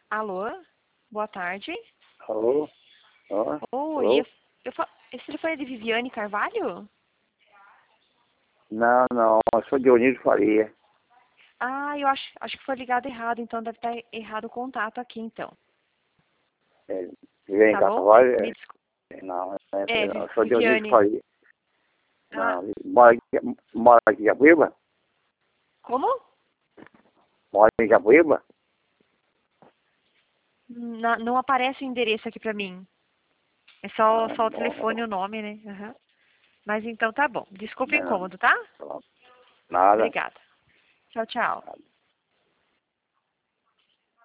Alô? Boa tarde. Alô? Ó, Oi, alô? esse telefone é de Viviane Carvalho? Não, não, eu sou Dionísio Faria. Ah, eu acho que foi ligado errado, então deve estar errado o contato aqui, então. É, vem Tá bom? Carvalho? Me desculpe. Não, eu sou Dionísio Viviane. Faria. Ah, Não, mora aqui em Japuíba? como? Mora em Japuíba? Não aparece o endereço aqui pra mim. É só o telefone e Bom, o nome, né? Aham. Mas então tá bom. Desculpe o não, incômodo, tá? não, nada. Obrigada. Tchau, tchau.